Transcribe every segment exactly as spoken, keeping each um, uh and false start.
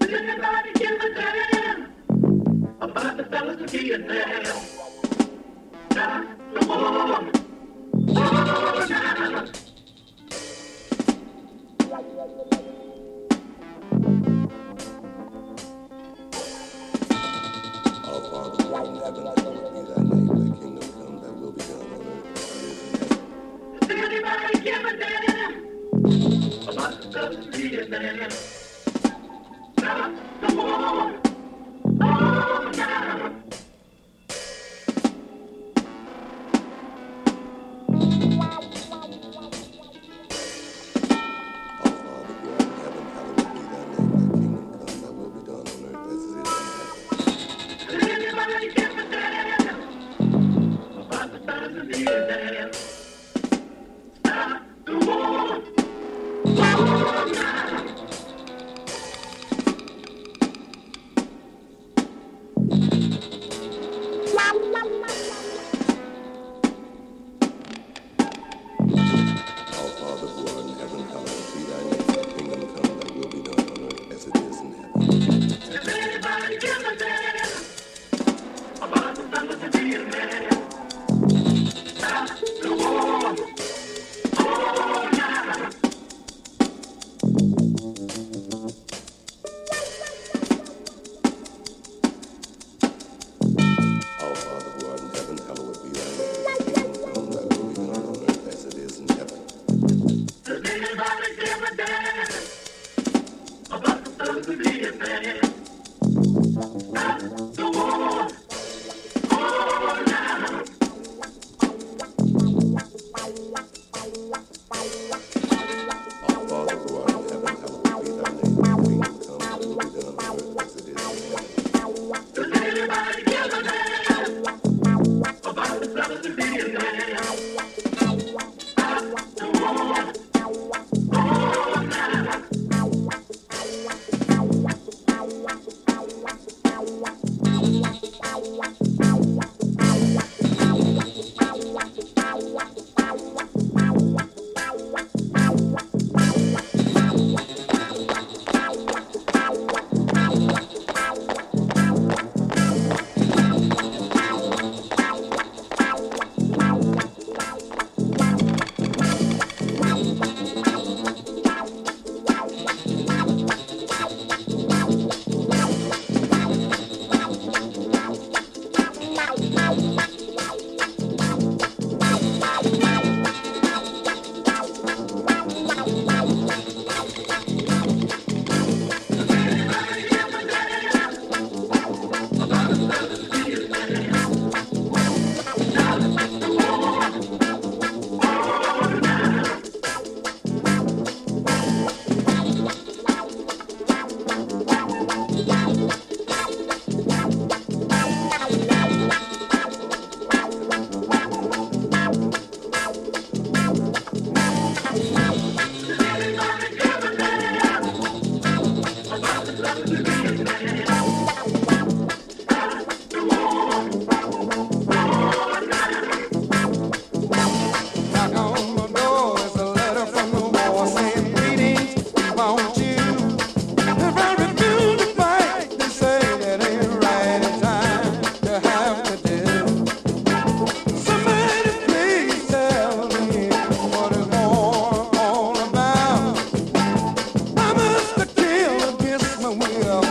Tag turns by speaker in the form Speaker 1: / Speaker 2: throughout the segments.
Speaker 1: Anybody give a damn about the fellas to be in there? Not the war. Oh, nah.
Speaker 2: Our Father who art in heaven, hallowed be thy name. Thy kingdom come, thy will be done on earth as it is in heaven.
Speaker 1: Does anybody give a damn about the fellas to be in there? Not the war. Oh, nah.
Speaker 2: Our Father who art in heaven, hallowed be thy name. Thy kingdom come, thy will be done on earth as it is in heaven.
Speaker 1: Does anybody give a damn about the fellas to be in there? Not the war. Oh, nah.
Speaker 2: Our Father who art in heaven, hallowed be thy name. Thy kingdom come, thy will be done on earth as it is in heaven.
Speaker 1: Does anybody give a damn about the fellas to be in there? Not the war. Oh, nah.
Speaker 2: Our Father who art in heaven, hallowed be thy name. Thy kingdom come, thy will be done on earth as it is in heaven.
Speaker 1: Does anybody give a damn about the fellas to be in there? Not the war. Oh, nah.
Speaker 2: Our Father who art in heaven, hallowed be thy name. Thy kingdom come, thy will be done on earth as it is in heaven.
Speaker 1: Does anybody give a damn about the fellas to be in there? Not the war. Oh, nah.
Speaker 3: Knock on my door, it's a letter from the war saying greetings, we want you. If I refuse to fight, they say that ain't right in time to have to do. Somebody please tell me what is war all about. I must have killed against my will.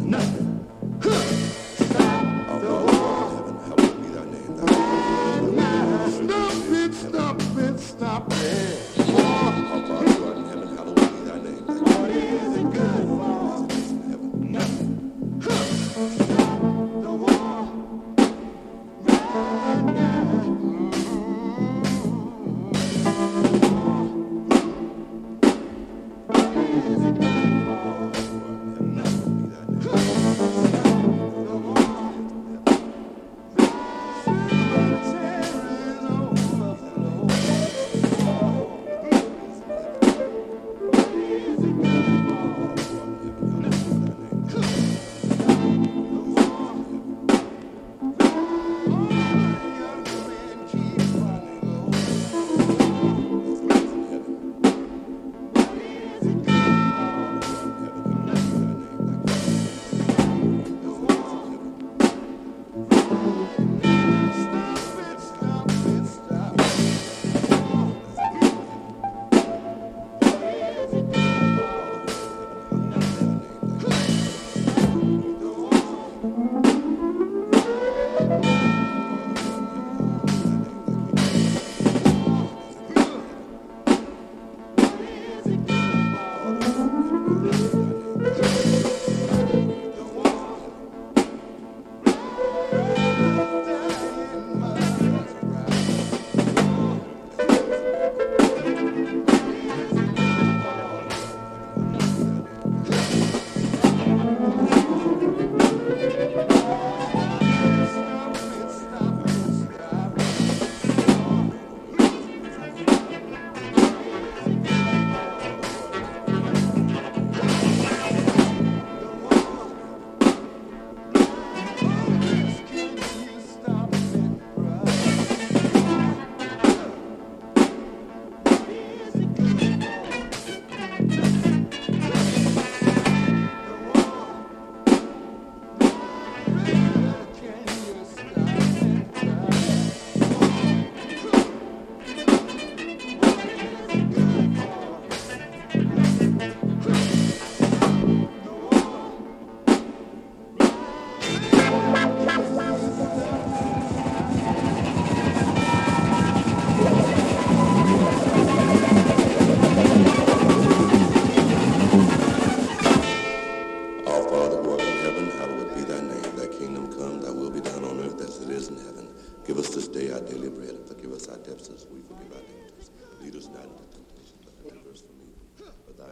Speaker 2: Lead us not into temptation, but deliver us from evil. For